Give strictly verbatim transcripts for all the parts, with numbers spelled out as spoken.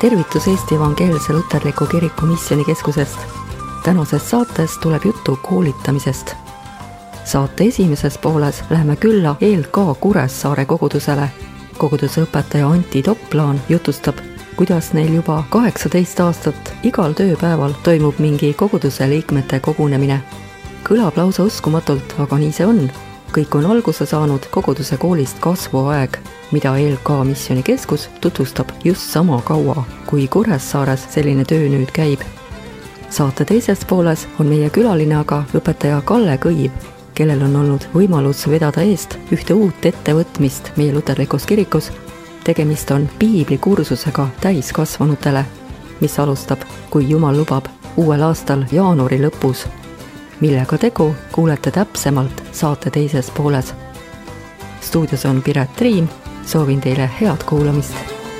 tervitus Eesti Evangeelse Luterliku Kiriku Missioonikeskusest. Tänases saates tuleb juttu koolitamisest. Saate esimeses pooles läheme külla E L K Kuressaare kogudusele. Koguduse õpetaja Antti Toplaan jutustab, kuidas neil juba kaheksateist aastat igal tööpäeval toimub mingi koguduse liikmete kogunemine. Kõlab lausa uskumatult, aga nii see on. Kõik on alguse saanud koguduse koolist kasvuaeg, mida E L K Missioonikeskus tutvustab just sama kaua, kui Kuressaares selline töö nüüd käib. Saate teises pooles on meie külaline aga õpetaja Kalle Kõiv, kellel on olnud võimalus vedada eest ühte uut ettevõtmist meie luterlikus kirikus. Tegemist on piiblikursusega täiskasvanutele, mis alustab, kui Jumal lubab, uuel aastal jaanuari lõpus. Millega tegu kuulete täpsemalt saate teises pooles. Stuudios on Piret Triin, soovin teile head kuulamist.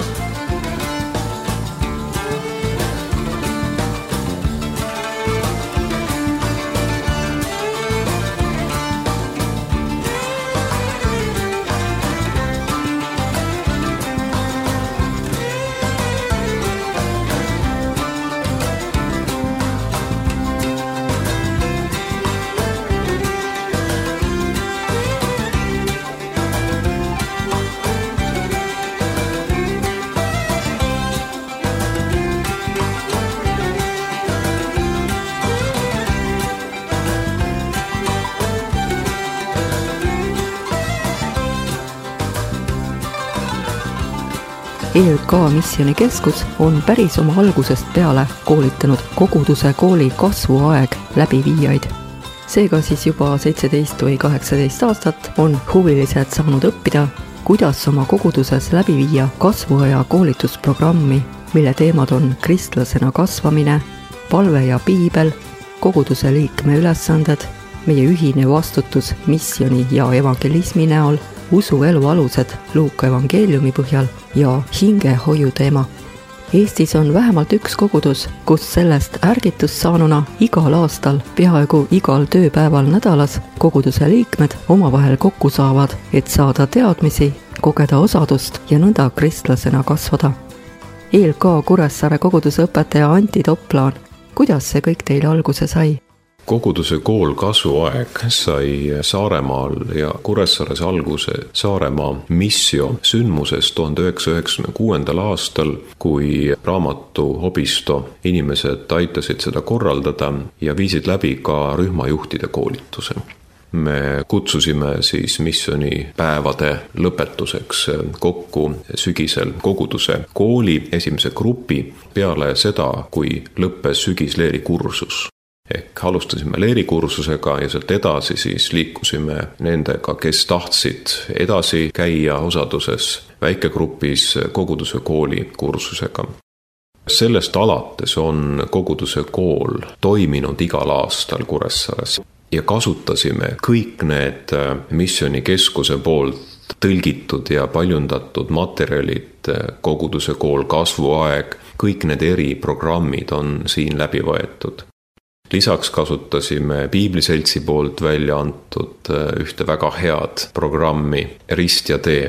E L K Missioonikeskus on päris oma algusest peale koolitanud koguduse kooli kasvuaeg läbiviijaid. Seega siis juba seitseteist või kaheksateist aastat on huvilised saanud õppida, kuidas oma koguduses läbi viia kasvuaja koolitusprogrammi, mille teemad on kristlasena kasvamine, palve ja piibel, koguduse liikme ülesanded, meie ühine vastutus missiooni ja evangelismi näol, usuelu alused Luuka evangeeliumi põhjal ja hingehoiu teema. Eestis on vähemalt üks kogudus, kus sellest ärgitust saanuna igal aastal, peaaegu igal tööpäeval nädalas koguduse liikmed omavahel kokku saavad, et saada teadmisi, kogeda osadust ja nõnda kristlasena kasvada. E L K Kuressaare koguduse õpetaja Antti Toplaan, kuidas see kõik teile alguse sai? Koguduse kool kasvuaeg sai Saaremaal ja Kuressaares alguse Saaremaa missio sündmusest tuhande üheksasaja üheksakümne kuuendal aastal, kui Raamatu Hobisto inimesed aitasid seda korraldada ja viisid läbi ka rühmajuhtide koolituse. Me kutsusime siis missioonipäevade lõpetuseks kokku sügisel koguduse kooli esimese grupi peale seda, kui lõppes sügisleeri kursus. Ehk alustasime leerikursusega ja sealt edasi siis liikusime nendega, kes tahtsid edasi käia osaduses väikegrupis koguduse kooli kursusega. Sellest alates on koguduse kool toiminud igal aastal Kuressaares ja kasutasime kõik need missioonikeskuse poolt tõlgitud ja paljundatud materjalid, koguduse kool kasvuaeg, kõik need eriprogrammid on siin läbi võetud. Lisaks kasutasime Piibliseltsi poolt välja antud ühte väga head programmi Rist ja tee.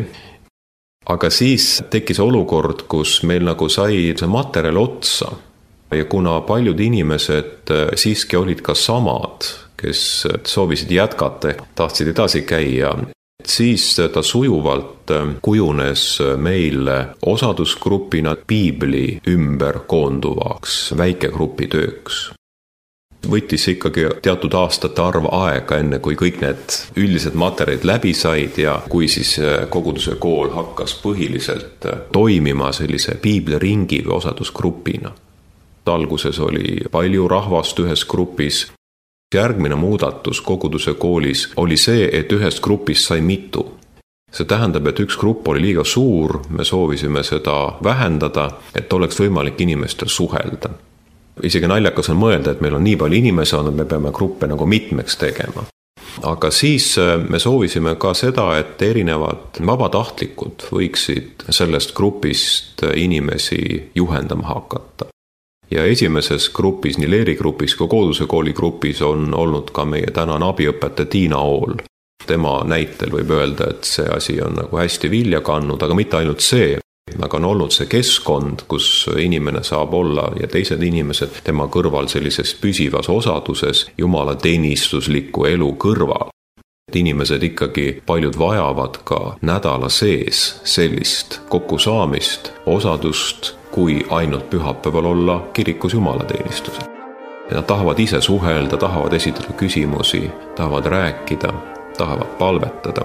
Aga siis tekkis olukord, kus meil nagu sai see materjal otsa ja kuna paljud inimesed siiski olid ka samad, kes soovisid jätkata, tahtsid edasi käia, siis ta sujuvalt kujunes meile osadusgrupina piibli ümber koonduvaks väikegrupi tööks. Võttis ikkagi teatud aastate arv aega, enne kui kõik need üldised materjalid läbi said ja kui siis koguduse kool hakkas põhiliselt toimima sellise piibliringi või osadusgrupina. Alguses oli palju rahvast ühes grupis. Järgmine muudatus koguduse koolis oli see, et ühest grupist sai mitu. See tähendab, et üks grupp oli liiga suur, me soovisime seda vähendada, et oleks võimalik inimestel suhelda. Isegi naljakas on mõelda, et meil on nii palju inimesi olnud, me peame gruppe nagu mitmeks tegema. Aga siis me soovisime ka seda, et erinevad vabatahtlikud võiksid sellest grupist inimesi juhendama hakata. Ja esimeses grupis, nii leerigrupis kui koguduse kooli grupis on olnud ka meie tänane abiõpetaja Tiina Ool. Tema näitel võib öelda, et see asi on nagu hästi vilja kannud, aga mitte ainult see. aga on olnud see keskkond, kus inimene saab olla ja teised inimesed tema kõrval sellises püsivas osaduses jumala teenistusliku elu kõrval. Inimesed ikkagi paljud vajavad ka nädala sees sellist kokkusaamist, osadust, kui ainult pühapäeval olla kirikus jumalateenistusel. Nad tahavad ise suhelda, tahavad esitada küsimusi, tahavad rääkida, tahavad palvetada.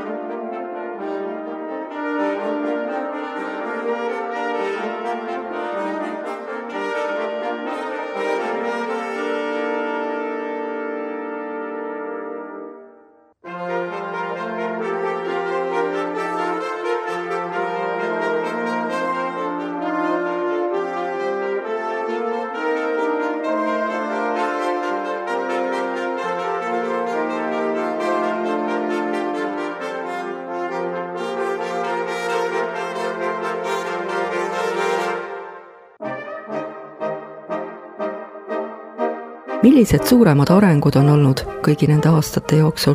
Millised suuremad arengud on olnud kõigi nende aastate jooksul?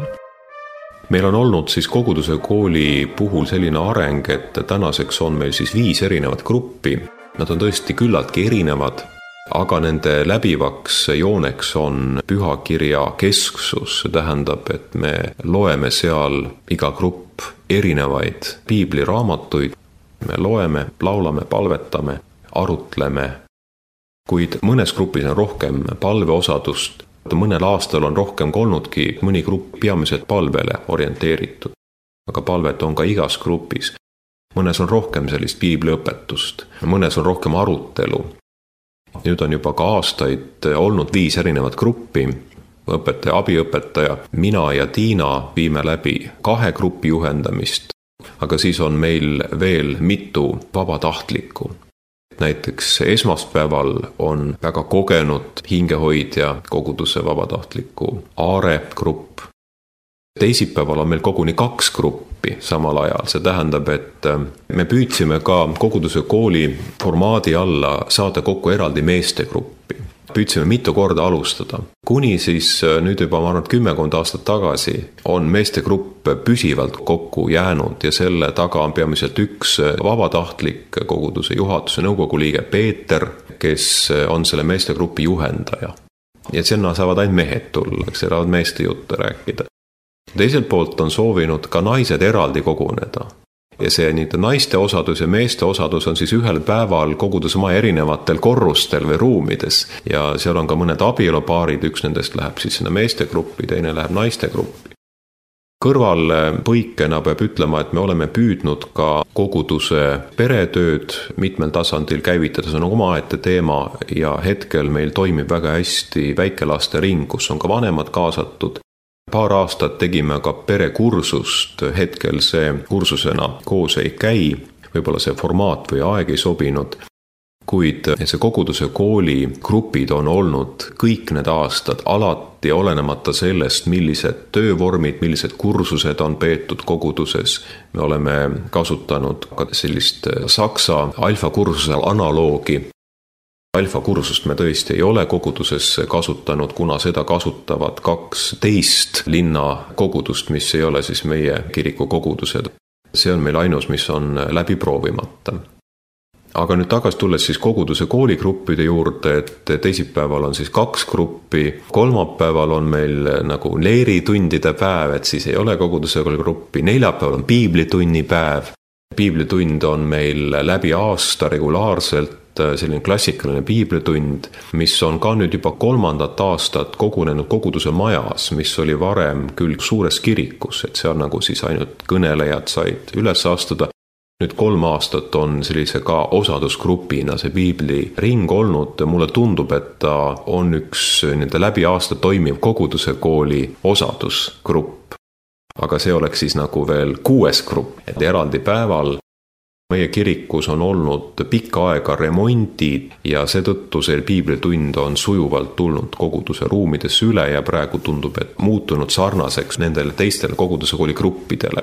Meil on olnud siis koguduse kooli puhul selline areng, et tänaseks on meil siis viis erinevat gruppi. Nad on tõesti küllaltki erinevad, aga nende läbivaks jooneks on pühakirja kesksus. See tähendab, et me loeme seal iga grupp erinevaid piibliraamatuid. Me loeme, laulame, palvetame, arutleme. Kuid mõnes grupis on rohkem palveosadust. Mõnel aastal on rohkem olnudki mõni grupp peamiselt palvele orienteeritud. Aga palvet on ka igas grupis. Mõnes on rohkem sellist piibliõpetust, mõnes on rohkem arutelu. Nüüd on juba ka aastaid olnud viis erinevat gruppi. Õpetaja, abiõpetaja, mina ja Tiina viime läbi kahe gruppi juhendamist. Aga siis on meil veel mitu vabatahtlikku. Näiteks esmaspäeval on väga kogenud hingehoidja koguduse vabatahtliku Aare grupp. Teisipäeval on meil koguni kaks gruppi samal ajal. See tähendab, et me püüdsime ka koguduse kooli formaadi alla saada kokku eraldi meeste gruppi. Püüdsime mitu korda alustada. Kuni siis nüüd juba ma arvan, kümmekond aastat tagasi on meeste grupp püsivalt kokku jäänud ja selle taga on peamiselt üks vabatahtlik koguduse juhatuse nõukogu liige Peeter, kes on selle meeste grupi juhendaja. Ja sinna saavad ainult mehed tulla, kes saavad meeste jutte rääkida. Teiselt poolt on soovinud ka naised eraldi koguneda. Ja see nii naiste osadus ja meeste osadus on siis ühel päeval koguduse maja erinevatel korrustel või ruumides. Ja seal on ka mõned abielupaarid, üks nendest läheb siis sinna meeste gruppi, teine läheb naiste gruppi. Kõrval põikena peab ütlema, et me oleme püüdnud ka koguduse peretööd mitmel tasandil käivitada, see on omaette teema ja hetkel meil toimib väga hästi väikelaste ring, kus on ka vanemad kaasatud. Paar aastat tegime ka perekursust, hetkel see kursusena koos ei käi, võib-olla see formaat või aeg ei sobinud, kuid see koguduse kooli grupid on olnud kõik need aastad alati olenemata sellest, millised töövormid, millised kursused on peetud koguduses. Me oleme kasutanud ka sellist saksa alfa kursuse analoogi. Alfa kursust me tõesti ei ole koguduses kasutanud, kuna seda kasutavad kaks teist linna kogudust, mis ei ole siis meie kiriku kogudused. See on meil ainus, mis on läbi proovimata. Aga nüüd tagas tulles siis koguduse kooligruppide juurde, et teisipäeval on siis kaks gruppi, kolmapäeval on meil nagu leeritundide päev, et siis ei ole koguduse kooligruppi, neljapäeval on piiblitunni päev. Piiblitund on meil läbi aasta regulaarselt selline klassikaline piiblitund, mis on ka nüüd juba kolmandat aastat kogunenud koguduse majas, mis oli varem küll suures kirikus, et seal nagu siis ainult kõnelejad said üles astuda. Nüüd kolm aastat on sellise ka osadusgrupina see piibliring olnud. Mulle tundub, et ta on üks nende läbi aasta toimiv koguduse kooli osadusgrupp. Aga see oleks siis nagu veel kuues grupp, et eraldi päeval. Meie kirikus on olnud pikka aega remondid ja seetõttu see piiblitund on sujuvalt tulnud koguduse ruumides üle ja praegu tundub, et muutunud sarnaseks nendele teistele koguduse kooli gruppidele.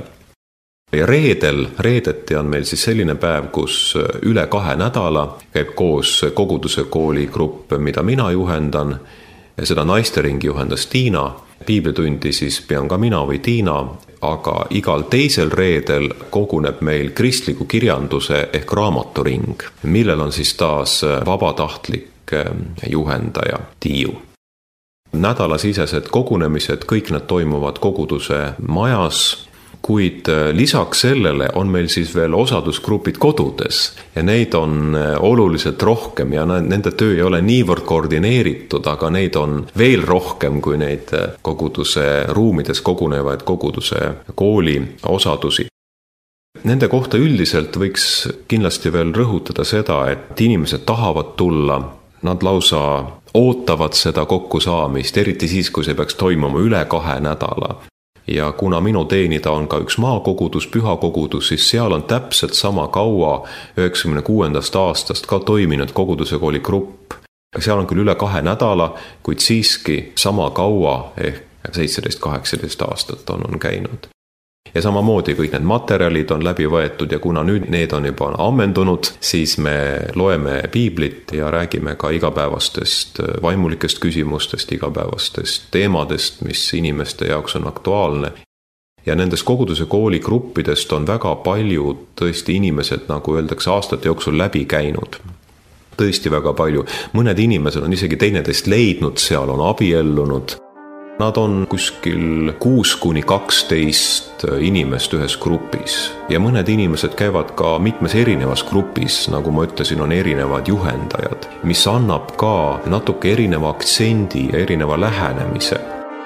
Ja reedel, reedeti on meil siis selline päev, kus üle kahe nädala käib koos koguduse kooli grupp, mida mina juhendan. Seda naisteringi juhendas Tiina piiblitundi siis pean ka mina või Tiina, aga igal teisel reedel koguneb meil kristliku kirjanduse ehk raamaturing, millel on siis taas vabatahtlik juhendaja Tiiu. Nädalasisesed kogunemised, kõik need toimuvad koguduse majas, kuid lisaks sellele on meil siis veel osadusgrupid kodudes ja neid on oluliselt rohkem ja nende töö ei ole niivõrd koordineeritud, aga neid on veel rohkem kui neid koguduse ruumides kogunevaid koguduse kooli osadusi. Nende kohta üldiselt võiks kindlasti veel rõhutada seda, et inimesed tahavad tulla, nad lausa ootavad seda kokkusaamist, eriti siis, kui see peaks toimuma üle kahe nädala. Ja kuna minu teenida on ka üks maakogudus, pühakogudus, siis seal on täpselt sama kaua üheksakümne kuuendast aastast ka toiminud koguduse kooli grupp. Seal on küll üle kahe nädala, kuid siiski sama kaua ehk seitseteist kaheksateist aastat on, on käinud. Ja samamoodi kõik need materjalid on läbi võetud ja kuna nüüd need on juba ammendunud, siis me loeme piiblit ja räägime ka igapäevastest vaimulikest küsimustest, igapäevastest teemadest, mis inimeste jaoks on aktuaalne. Ja nendes koguduse kooli gruppidest on väga palju tõesti inimesed, nagu öeldakse, aastate jooksul läbi käinud. Tõesti väga palju. Mõned inimesed on isegi teineteist leidnud, seal on abiellunud. Nad on kuskil kuus kuni kaksteist inimest ühes grupis ja mõned inimesed käivad ka mitmes erinevas grupis, nagu ma ütlesin, on erinevad juhendajad, mis annab ka natuke erineva aktsendi ja erineva lähenemise.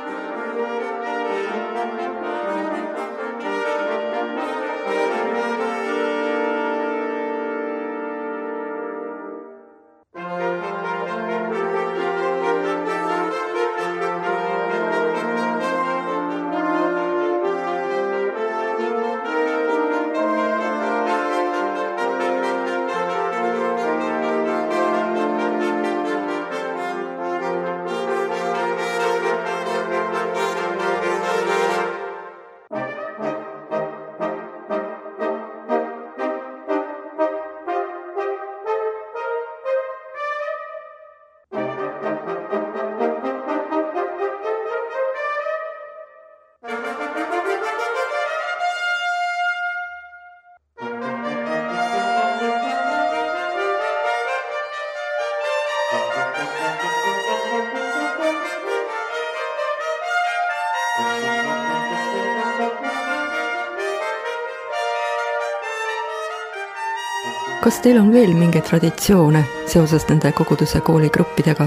Kas teil on veel mingeid traditsioone seoses nende koguduse kooli gruppidega?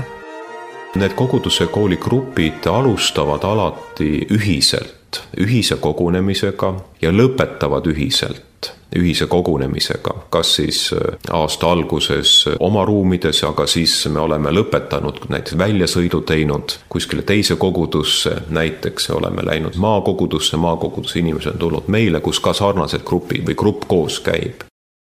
Need koguduse kooli grupid alustavad alati ühiselt, ühise kogunemisega ja lõpetavad ühiselt, ühise kogunemisega. Kas siis aasta alguses oma ruumides, aga siis me oleme lõpetanud näiteks väljasõidu teinud kuskile teise kogudusse, näiteks oleme läinud maakogudusse, maakoguduse inimesed on tulnud meile, kus ka sarnased grupid või grupp koos käib.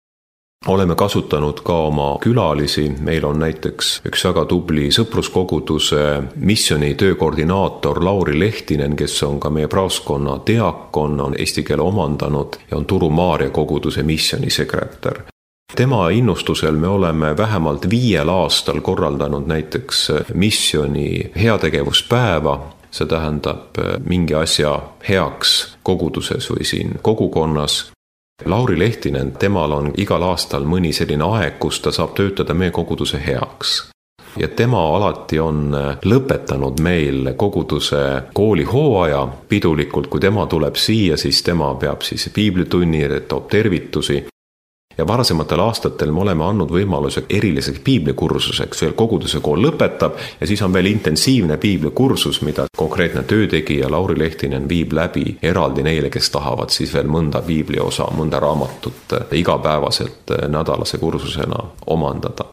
Oleme kasutanud ka oma külalisi, meil on näiteks üks väga tubli sõpruskoguduse missioni töökoordinaator Lauri Lehtinen, kes on ka meie praaskonna diakon, on eesti keele omandanud ja on Turu Maarja koguduse missionisekretär. Tema innustusel me oleme vähemalt viiel aastal korraldanud näiteks missioni heategevuspäeva, see tähendab mingi asja heaks koguduses või siin kogukonnas. Lauri Lehtinen, temal on igal aastal mõni selline aeg, kus ta saab töötada meie koguduse heaks. Ja tema alati on lõpetanud meil koguduse kooli hooaja pidulikult, kui tema tuleb siia, siis tema peab siis piiblitunni, toob tervitusi. Ja varasematel aastatel me oleme andnud võimaluse eriliseks piiblikursuseks, veel koguduse kool lõpetab ja siis on veel intensiivne piiblikursus, mida konkreetne töötegija Lauri Lehtinen viib läbi eraldi neile, kes tahavad siis veel mõnda piibliosa, mõnda raamatut igapäevaselt nädalase kursusena omandada.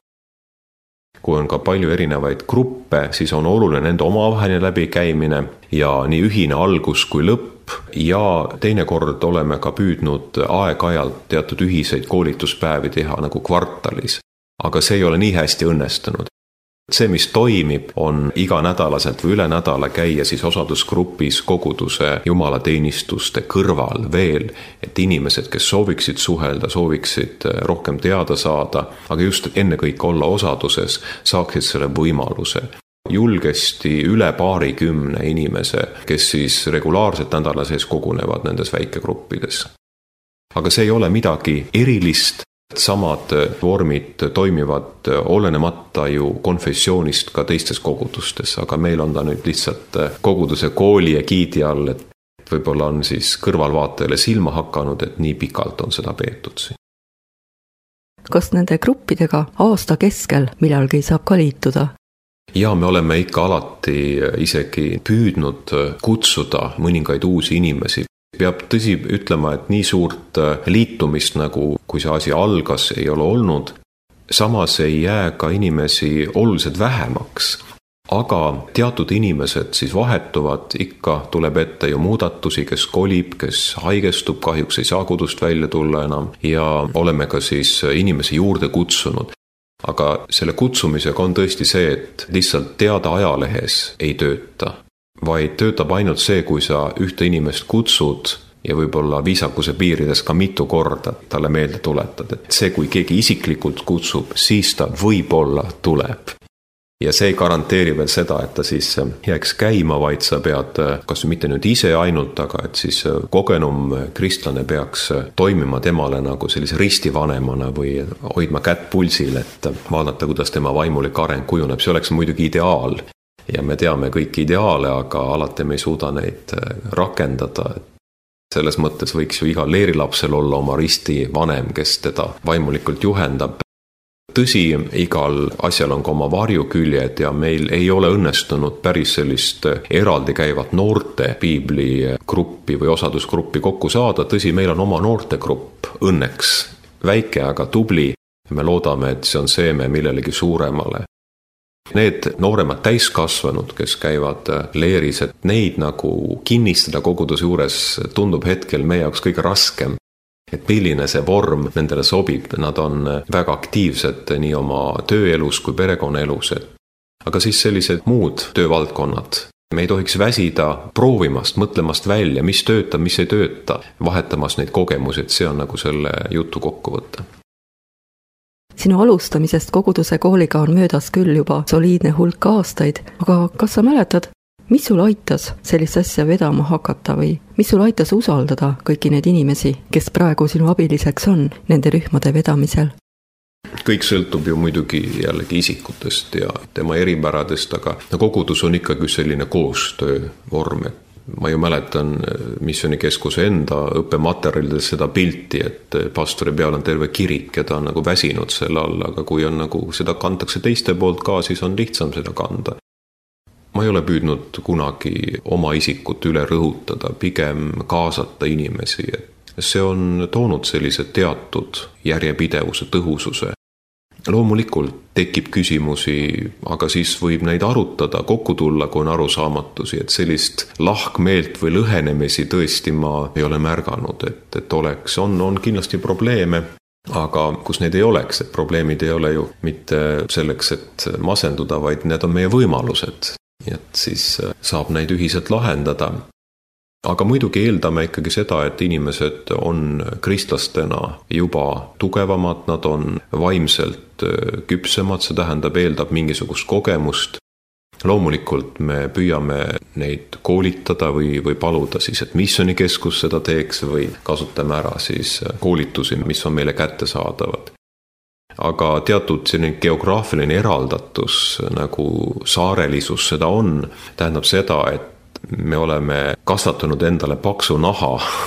Kui on ka palju erinevaid gruppe, siis on oluline nende omavaheline läbikäimine ja nii ühine algus kui lõpp. Ja teinekord oleme ka püüdnud aeg-ajalt teatud ühiseid koolituspäevi teha nagu kvartalis. Aga see ei ole nii hästi õnnestunud. See, mis toimib, on iganädalaselt või üle nädala käia siis osadusgrupis koguduse jumalateenistuste kõrval veel, et inimesed, kes sooviksid suhelda, sooviksid rohkem teada saada, aga just ennekõike olla osaduses, saaksid selle võimaluse. julgesti üle paarikümne inimese, kes siis regulaarselt nädala sees kogunevad nendes väikegruppides. Aga see ei ole midagi erilist, samad vormid toimivad olenemata ju konfessioonist ka teistes kogudustes, aga meil on ta nüüd lihtsalt koguduse kooli ja giidi all, et võib-olla on siis kõrvalvaatajale silma hakanud, et nii pikalt on seda peetud siin. Kas nende gruppidega aasta keskel millalgi saab ka liituda? Ja me oleme ikka alati isegi püüdnud kutsuda mõningaid uusi inimesi. Peab tõsi ütlema, et nii suurt liitumist, nagu kui see asi algas, ei ole olnud. Samas ei jää ka inimesi oluliselt vähemaks. Aga teatud inimesed siis vahetuvad, ikka tuleb ette ju muudatusi, kes kolib, kes haigestub, kahjuks ei saa kodust välja tulla enam ja oleme ka siis inimesi juurde kutsunud. Aga selle kutsumisega on tõesti see, et lihtsalt teada ajalehes ei tööta, vaid töötab ainult see, kui sa ühte inimest kutsud ja võib-olla viisakuse piirides ka mitu korda talle meelde tuletad. Et see, kui keegi isiklikult kutsub, siis ta võib-olla tuleb. Ja see ei garanteeri veel seda, et ta siis jääks käima, vaid sa pead, kas mitte nüüd ise ainult, aga et siis kogenum kristlane peaks toimima temale nagu sellise ristivanemana või hoidma kätt pulsil, et vaadata, kuidas tema vaimulik areng kujuneb. See oleks muidugi ideaal ja me teame kõiki ideaale, aga alati me ei suuda neid rakendada. Selles mõttes võiks ju igal leerilapsel olla oma ristivanem, kes teda vaimulikult juhendab. Tõsi, igal asjal on ka oma varjuküljed ja meil ei ole õnnestunud päris sellist eraldi käivat noorte piibligruppi või osadusgruppi kokku saada. Tõsi, meil on oma noortegrupp, õnneks väike, aga tubli. Me loodame, et see on seeme millelegi suuremale. Need nooremad täiskasvanud, kes käivad leeris, et neid nagu kinnistada koguduse juures tundub hetkel meie jaoks kõige raskem. Et milline see vorm nendele sobib, nad on väga aktiivsed nii oma tööelus kui perekonnaelus. Aga siis sellised muud töövaldkonnad. Me ei tohiks väsida proovimast, mõtlemast välja, mis töötab, mis ei tööta, vahetamas neid kogemusi, et see on nagu selle jutu kokkuvõte. Sinu alustamisest koguduse kooliga on möödas küll juba soliidne hulk aastaid, aga kas sa mäletad, mis sul aitas sellist asja vedama hakata või mis sul aitas usaldada kõiki need inimesi, kes praegu sinu abiliseks on nende rühmade vedamisel? Kõik sõltub ju muidugi jällegi isikutest ja tema eripäradest, aga kogudus on ikkagi selline koostöövorm. Ma ju mäletan missioonikeskuse enda õppematerjalides seda pilti, et pastori peal on terve kirik ja ta on nagu väsinud selle all, aga kui on nagu seda kantakse teiste poolt ka, siis on lihtsam seda kanda. Ma ei ole püüdnud kunagi oma isikut üle rõhutada, pigem kaasata inimesi. See on toonud sellise teatud järjepidevuse, tõhususe. Loomulikult tekib küsimusi, aga siis võib neid arutada, kokku tulla, kui on arusaamatusi, et sellist lahkmeelt või lõhenemisi tõesti ma ei ole märganud, et, et oleks, on, on kindlasti probleeme, aga kus neid ei oleks, et probleemid ei ole ju mitte selleks, et masenduda, vaid need on meie võimalused. Et siis saab neid ühiselt lahendada. Aga muidugi eeldame ikkagi seda, et inimesed on kristlastena juba tugevamad, nad on vaimselt küpsemad, see tähendab, eeldab mingisugust kogemust. Loomulikult me püüame neid koolitada või, või paluda siis, et missioonikeskus seda teeks või kasutame ära siis koolitusi, mis on meile kättesaadavad. Aga teatud selline geograafiline eraldatus, nagu saarelisus seda on, tähendab seda, et me oleme kasvatanud endale paksu naha,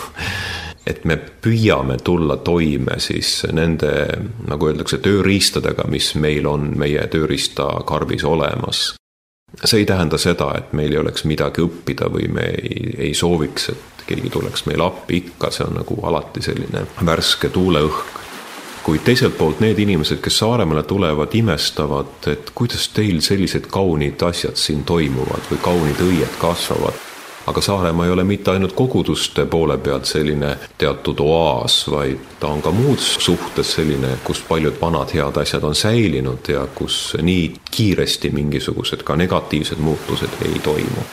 et me püüame tulla toime siis nende, nagu öeldakse, tööriistadega, mis meil on meie tööriistakarbis olemas. See ei tähenda seda, et meil ei oleks midagi õppida või me ei, ei sooviks, et keegi tuleks meil appi, ikka see on nagu alati selline värske tuuleõhk. Kui teiselt poolt need inimesed, kes Saaremaale tulevad, imestavad, et kuidas teil sellised kaunid asjad siin toimuvad või kaunid õied kasvavad. Aga Saaremaa ei ole mitte ainult koguduste poole pealt selline teatud oaas, vaid ta on ka muud suhtes selline, kus paljud vanad head asjad on säilinud ja kus nii kiiresti mingisugused ka negatiivsed muutused ei toimu.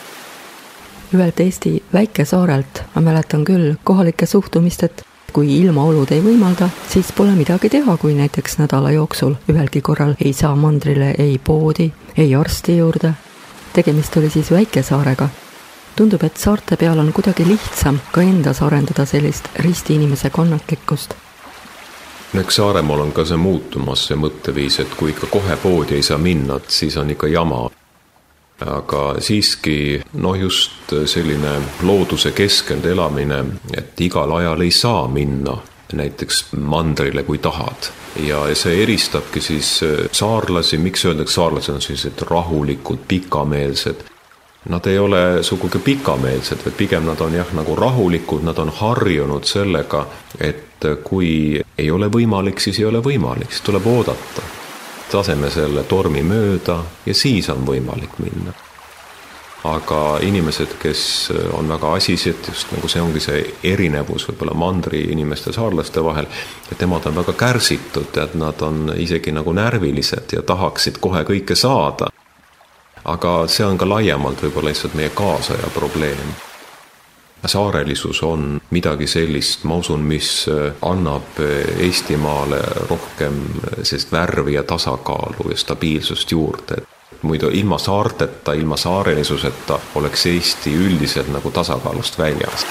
Ühelt Eesti väikesaarelt ma mäletan küll kohalike suhtumist, et kui ilmaolud ei võimalda, siis pole midagi teha, kui näiteks nädala jooksul ühelgi korral ei saa mandrile ei poodi, ei arsti juurde, tegemist oli siis väikesaarega. Tundub, et saarte peal on kuidagi lihtsam ka endas arendada sellist risti inimese kannatlikkust. Eks Saaremaal on ka see muutumas see mõtteviis, et kui ikka kohe poodi ei saa minna, siis on ikka jama. Aga siiski, noh just selline looduse keskend elamine, et igal ajal ei saa minna näiteks mandrile, kui tahad. Ja see eristabki siis saarlasi, miks öeldakse saarlased on sellised rahulikud, pikameelsed. Nad ei ole sugugi pikameelsed, vaid pigem nad on jah nagu rahulikud, nad on harjunud sellega, et kui ei ole võimalik, siis ei ole võimalik, siis tuleb oodata. Taseme selle tormi mööda ja siis on võimalik minna. Aga inimesed, kes on väga asised, just nagu see ongi see erinevus võib-olla mandri inimeste saarlaste vahel, et nemad on väga kärsitud, et nad on isegi nagu närvilised ja tahaksid kohe kõike saada. Aga see on ka laiemalt võib-olla lihtsalt meie kaasaja probleem. Saarelisus on midagi sellist, ma usun, mis annab Eestimaale rohkem sellist värvi ja tasakaalu ja stabiilsust juurde. Muidu ilma saarteta, ilma saarelisuseta oleks Eesti üldiselt nagu tasakaalust väljas.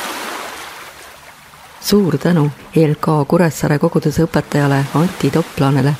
Suur tänu E L K Kuressaare koguduse õpetajale Antti Toplanele.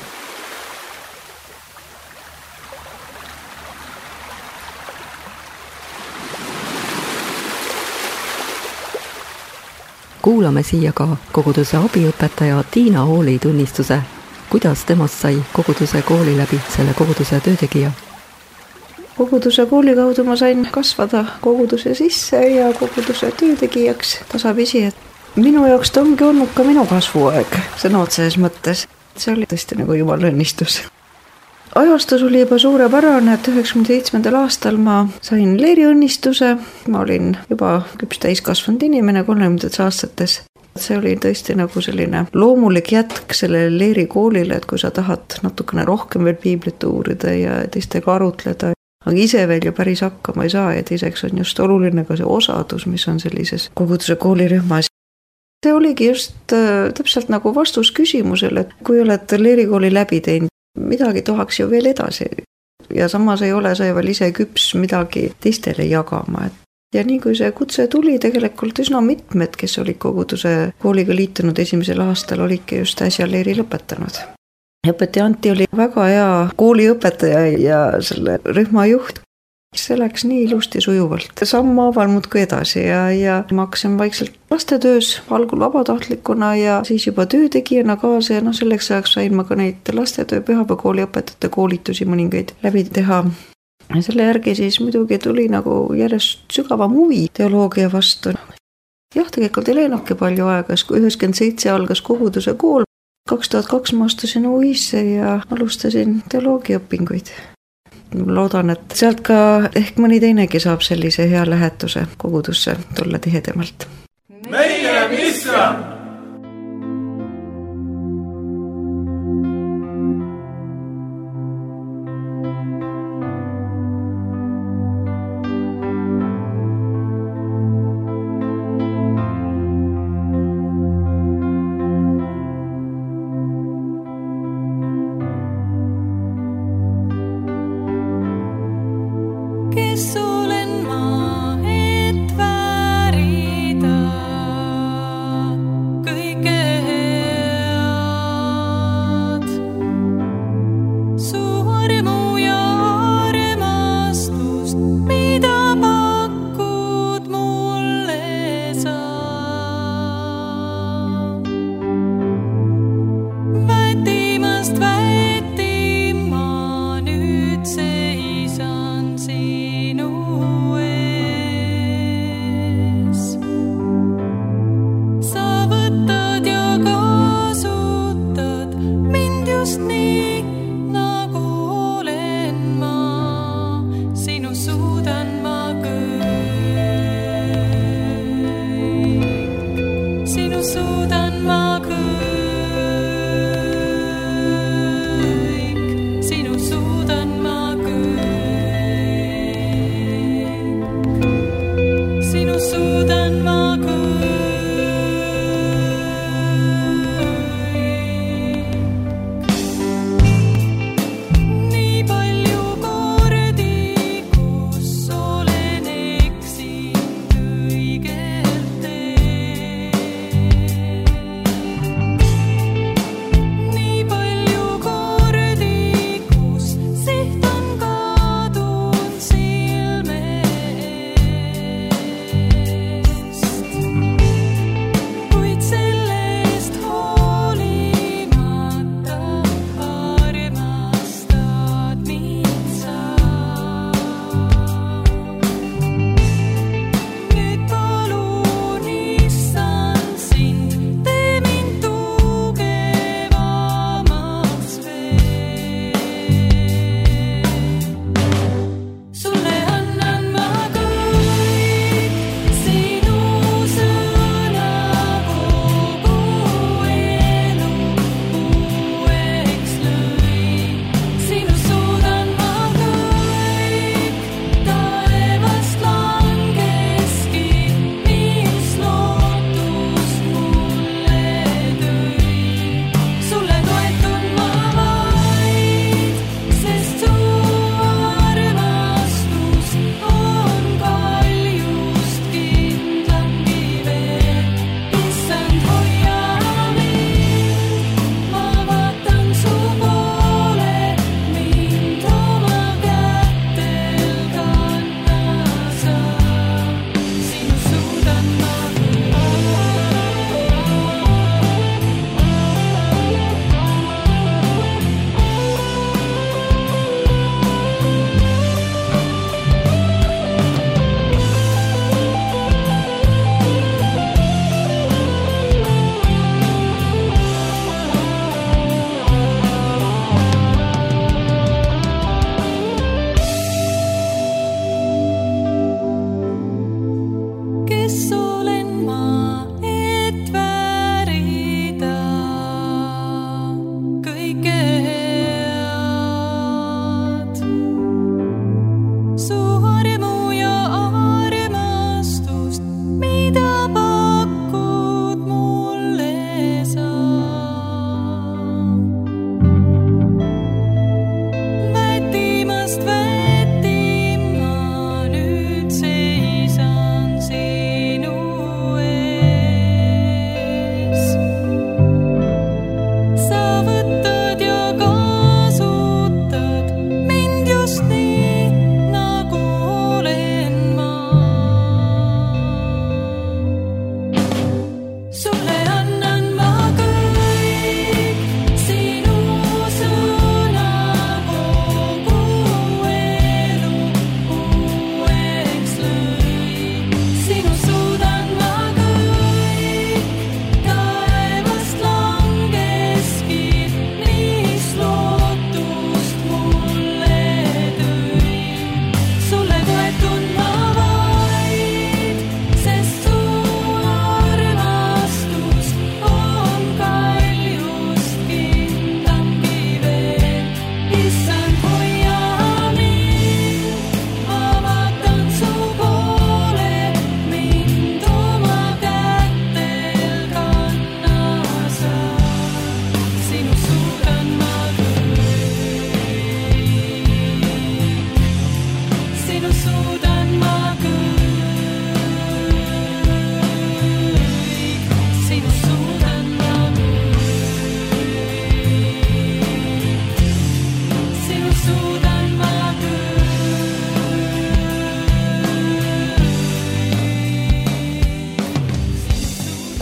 Kuulame siia ka koguduse abiõpetaja Tiina Hooli tunnistuse, kuidas temast sai koguduse kooli läbi selle koguduse töötegija. Koguduse kooli kaudu ma sain kasvada koguduse sisse ja koguduse töötegijaks tasapisi, et minu jaoks ta ongi olnud ka minu kasvuaeg sõna otseses mõttes. See oli tõesti nagu jumala õnnistus. Ajastus oli juba suurepärane, et üheksakümne seitsmendal aastal ma sain leeriõnnistuse. Ma olin juba küps täiskasvanud inimene kolmekümnendates aastates. See oli tõesti nagu selline loomulik jätk sellele leerikoolile, et kui sa tahad natukene rohkem veel piiblit uurida ja teistega arutleda, aga ise veel ju päris hakkama ei saa ja teiseks on just oluline ka see osadus, mis on sellises koguduse koolirühmas. See oligi just täpselt nagu vastus küsimusele, et kui oled leerikooli läbi teinud, midagi tahaks ju veel edasi ja samas ei ole see veel ise küps midagi teistele jagama. Ja nii kui see kutse tuli, tegelikult üsna mitmed, kes olid koguduse kooliga liitunud esimesel aastal, olidki just äsja leeri lõpetanud. Õpetaja Antti oli väga hea kooliõpetaja ja selle rühma juht. See läks nii ilusti sujuvalt. Sammhaaval muudkui edasi ja, ja ma hakkasin vaikselt lastetöös, algul vabatahtlikuna ja siis juba töötegijana kaasa ja no selleks ajaks sain ma ka neid lastetöö pühapäevakooli õpetajate koolitusi mõningaid läbi teha. Ja selle järgi siis muidugi tuli nagu järjest sügavam huvi teoloogia vastu. Jah, tegelikult ei leinudki palju aega, kui üheksakümmend seitse algas koguduse kool. kaks tuhat kaks ma astusin U I-sse ja alustasin teoloogia õpinguid. Loodan, et sealt ka ehk mõni teinegi saab sellise hea lähetuse kogudusse tulla tihedemalt. Meie missioon!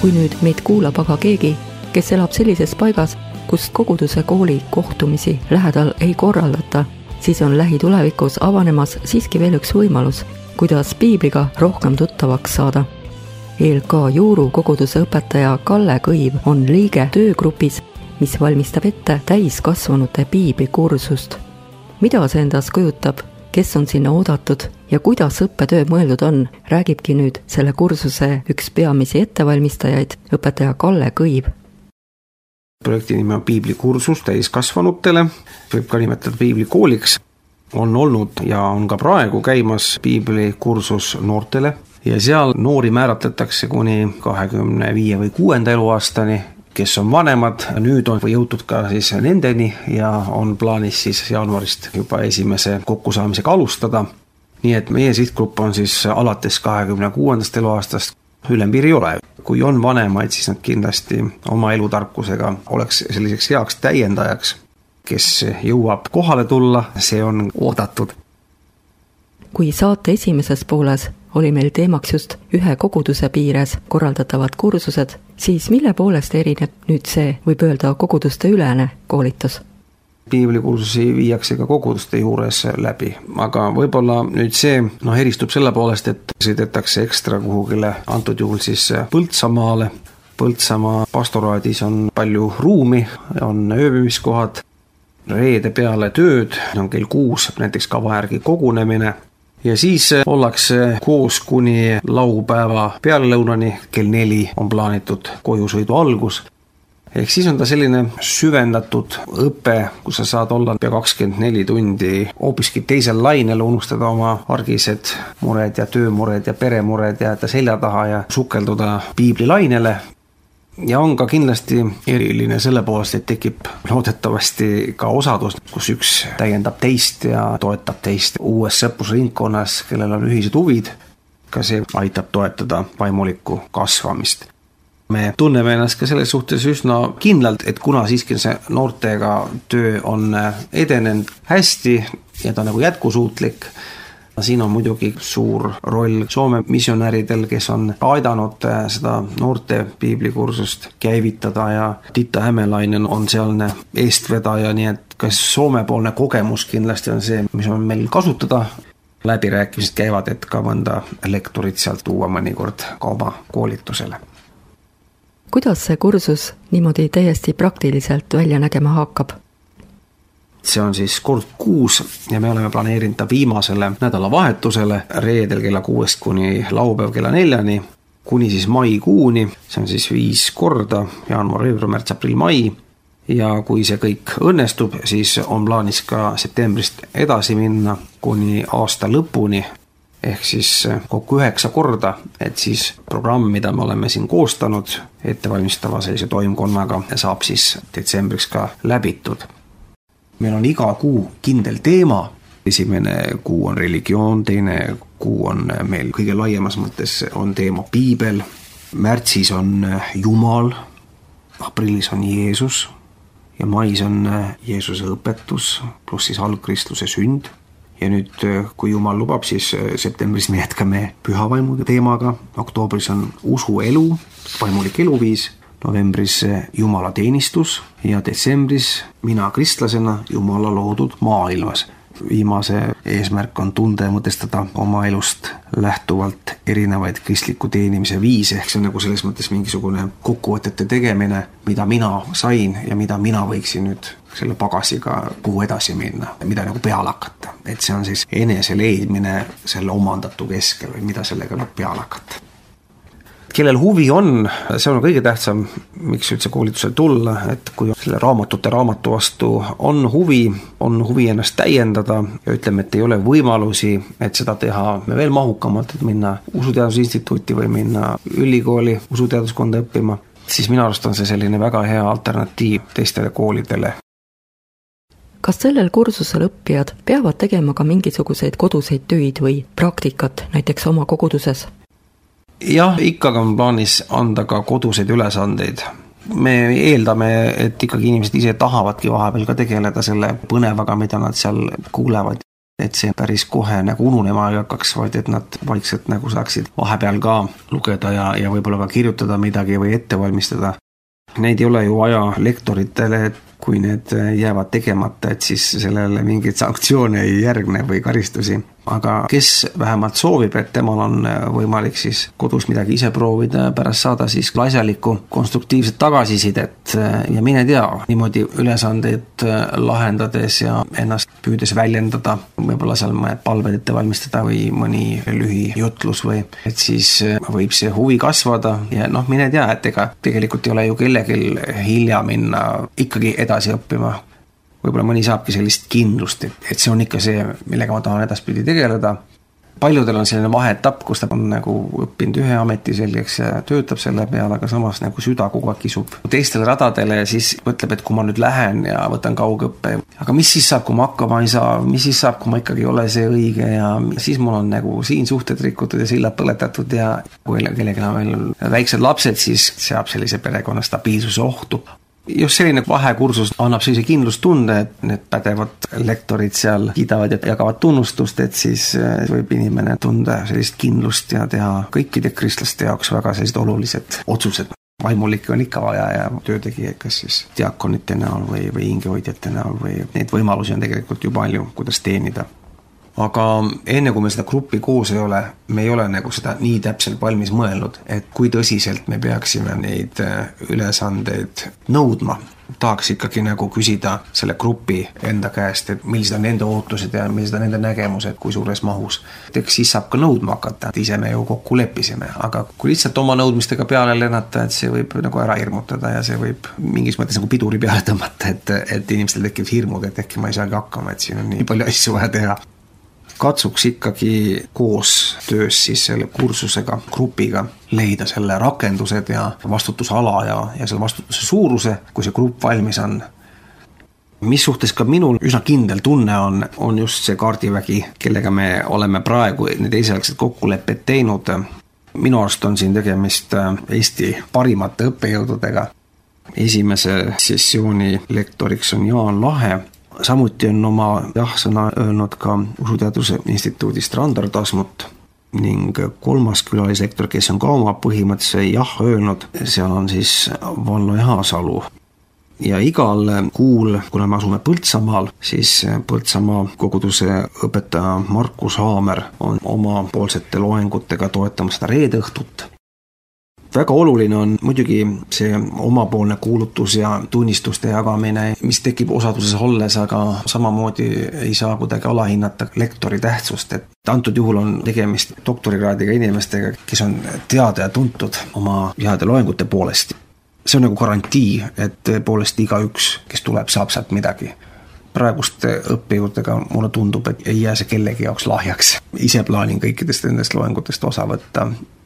kui nüüd meid kuulab aga keegi, kes elab sellises paigas, kus koguduse kooli kohtumisi lähedal ei korraldata, siis on lähitulevikus avanemas siiski veel üks võimalus, kuidas piibliga rohkem tuttavaks saada. E L K Juuru koguduse õpetaja Kalle Kõiv on liige töögrupis, mis valmistab ette täiskasvanute piiblikursust. Mida see endas kujutab, kes on sinna oodatud ja kuidas õppetöö mõeldud on, räägibki nüüd selle kursuse üks peamisi ettevalmistajaid, õpetaja Kalle Kõiv. Projekti nimi on piiblikursus täiskasvanutele, võib ka nimetada piiblikooliks, on olnud ja on ka praegu käimas piiblikursus noortele ja seal noori määratletakse kuni kahekümne viie või kuuenda eluaastani, kes on vanemad, nüüd on jõutud ka siis nendeni ja on plaanis siis jaanuarist juba esimese kokkusaamisega alustada. Nii et meie sihtgrupp on siis alates kahekümne kuuendast eluaastast, ülempiiri ei ole. Kui on vanemaid, siis nad kindlasti oma elutarkusega oleks selliseks heaks täiendajaks, kes jõuab kohale tulla, see on oodatud. Kui saate esimeses pooles oli meil teemaks just ühe koguduse piires korraldatavad kursused, siis mille poolest erineb nüüd see, võib öelda, koguduste ülene koolitus? Piiblikursusi viiakse ka koguduste juures läbi, aga võib-olla nüüd see no, eristub selle poolest, et sõidetakse ekstra kuhugile, antud juhul siis Põltsamaale. Põltsamaa pastoraadis on palju ruumi, on ööbimiskohad, reede peale tööd, on kell kuus näiteks kava järgi kogunemine ja siis ollakse koos kuni laupäeva pealelõunani, kell neli on plaanitud kojusõidu algus. Ehk siis on ta selline süvendatud õpe, kus sa saad olla pea kakskümmend neli tundi hoopiski teisel lainel, unustada oma argised mured ja töömured ja peremured ja jätta selja taha ja sukelduda piiblilainele. Ja on ka kindlasti eriline selle poolest, et tekib loodetavasti ka osadus, kus üks täiendab teist ja toetab teist uues sõprusringkonnas, kellel on ühised huvid. Ka see aitab toetada vaimulikku kasvamist. Me tunneme ennast ka selles suhtes üsna kindlalt, et kuna siiski see noortega töö on edenenud hästi ja ta nagu jätkusuutlik, siin on muidugi suur roll Soome missionäridel, kes on aidanud seda noorte piiblikursust käivitada ja Titta Hämelainen on sealne eestvedaja, nii et ka Soome-poolne kogemus kindlasti on see, mis on meil kasutada. Läbirääkimised käivad, et ka mõnda lektorit sealt tuua mõnikord ka oma koolitusele. Kuidas see kursus niimoodi täiesti praktiliselt välja nägema hakkab? See on siis kord kuus ja me oleme planeerinud ta viimasele nädalavahetusele reedel kella kuuest kuni laupäev kella neljani, kuni siis maikuuni, see on siis viis korda, jaanuar, veebruar, märts, aprill, mai. Ja kui see kõik õnnestub, siis on plaanis ka septembrist edasi minna kuni aasta lõpuni, ehk siis kokku üheksa korda, et siis programm, mida me oleme siin koostanud ettevalmistava sellise toimkonnaga, saab siis detsembriks ka läbitud. Meil on iga kuu kindel teema, esimene kuu on religioon, teine kuu on meil kõige laiemas mõttes on teema piibel, märtsis on Jumal, aprillis on Jeesus ja mais on Jeesuse õpetus pluss siis algkristluse sünd. Ja nüüd, kui Jumal lubab, siis septembris me jätkame pühavaimu teemaga, oktoobris on usu elu, vaimulik eluviis, novembris Jumala teenistus ja detsembris mina kristlasena Jumala loodud maailmas. Viimase eesmärk on tunda ja mõtestada oma elust lähtuvalt erinevaid kristliku teenimise viise, ehk see on nagu selles mõttes mingisugune kokkuvõtete tegemine, mida mina sain ja mida mina võiksin nüüd selle pagasiga kuhu edasi minna, mida nagu peale hakata. Et see on siis enese leidmine selle omandatu keskel või mida sellega nüüd peale hakata. Kellel huvi on, see on kõige tähtsam, miks üldse koolitusel tulla, et kui selle raamatute raamatu vastu on huvi, on huvi ennast täiendada ja ütleme, et ei ole võimalusi, et seda teha me veel mahukamalt, et minna usuteadusinstituuti või minna ülikooli usuteaduskonda õppima, siis minu arust on see selline väga hea alternatiiv teistele koolidele. Kas sellel kursusel õppijad peavad tegema ka mingisuguseid koduseid töid või praktikat näiteks oma koguduses? Jah, ikkagi on plaanis anda ka koduseid ülesandeid. Me eeldame, et ikkagi inimesed ise tahavadki vahepeal ka tegeleda selle põnevaga, mida nad seal kuulevad. et see päris kohe nagu ununema ei hakkaks, vaid et nad vaikselt nagu saaksid vahepeal ka lugeda ja, ja võib-olla ka kirjutada midagi või ette valmistada. Neid ei ole ju vaja lektoritele, et kui need jäävad tegemata, et siis sellele mingeid sanktsioone ei järgne või karistusi. Aga kes vähemalt soovib, et temal on võimalik siis kodus midagi ise proovida ja pärast saada siis asjalikku konstruktiivset tagasisidet ja mine tea, niimoodi ülesandeid lahendades ja ennast püüdes väljendada, võib-olla seal mõned palved ette valmistada või mõni lühijutlus või, et siis võib see huvi kasvada ja noh, mine tea, et ega tegelikult ei ole ju kellegil hilja minna ikkagi edasi õppima. Võib-olla mõni saabki sellist kindlust, et, et see on ikka see, millega ma tahan edaspidi tegeleda. Paljudel on selline vaheetapp, kus ta on nagu õppinud ühe ameti selgeks ja töötab selle peale, aga samas nagu süda kogu aeg kisub teistele radadele ja siis mõtleb, et kui ma nüüd lähen ja võtan kaugõppe, aga mis siis saab, kui ma hakkama ei saa, mis siis saab, kui ma ikkagi ei ole see õige ja siis mul on nagu siin suhted rikutud ja sillad põletatud ja kui kellelgi on veel väiksed lapsed, siis seab sellise perekonna stabiilsuse ohtu. Just selline vahekursus annab sellise kindlustunde, et need pädevad lektorid seal kiidavad ja jagavad tunnustust, et siis võib inimene tunda sellist kindlust ja teha kõikide kristlaste jaoks väga sellised olulised otsused. Vaimulikke on ikka vaja ja töötegijaid, kas siis diakonite näol või, või hingehoidjate näol või neid võimalusi on tegelikult ju palju, kuidas teenida. Aga enne kui me seda gruppi koos ei ole, me ei ole nagu seda nii täpselt valmis mõelnud, et kui tõsiselt me peaksime neid ülesandeid nõudma. Tahaks ikkagi nagu küsida selle grupi enda käest, et millised on nende ootused ja millised on nende nägemused, kui suures mahus. Eks siis saab ka nõudma hakata, et ise me ju kokku leppisime, aga kui lihtsalt oma nõudmistega peale lennata, et see võib nagu ära hirmutada ja see võib mingis mõttes nagu piduri peale tõmmata, et, et inimestel tekib hirmud, et äkki ma ei saagi hakkama, et siin on nii palju asju vaja teha. Katsuks ikkagi koos töös siis selle kursusega, grupiga leida selle rakendused ja vastutusala ja, ja selle vastutuse suuruse, kui see grupp valmis on. Mis suhtes ka minul üsna kindel tunne on, on just see kaardivägi, kellega me oleme praegu need esialgsed kokkulepped teinud. Minu arust on siin tegemist Eesti parimate õppejõududega. Esimese sessiooni lektoriks on Jaan Lahe. Samuti on oma jah-sõna öelnud ka Usuteaduse instituudist Randar Tasmut ning kolmas külalisektor, kes on ka oma põhimõttelse jah öelnud, seal on siis Vallo Ehasalu. Ja igal kuul, kuna me asume Põltsamaal, siis Põltsamaa koguduse õpetaja Markus Haamer on oma poolsete loengutega toetama seda reedõhtut. Väga oluline on muidugi see omapoolne kuulutus ja tunnistuste jagamine, mis tekib osaduses olles, aga samamoodi ei saa kuidagi alahinnata lektori tähtsust, et antud juhul on tegemist doktorikraadiga inimestega, kes on teada ja tuntud oma heade loengute poolest. See on nagu garantii, et poolest igaüks, kes tuleb, saab sealt midagi. Praeguste õppejõudega mulle tundub, et ei jää see kellegi jaoks lahjaks. Ise plaanin kõikidest nendest loengutest osa võtta.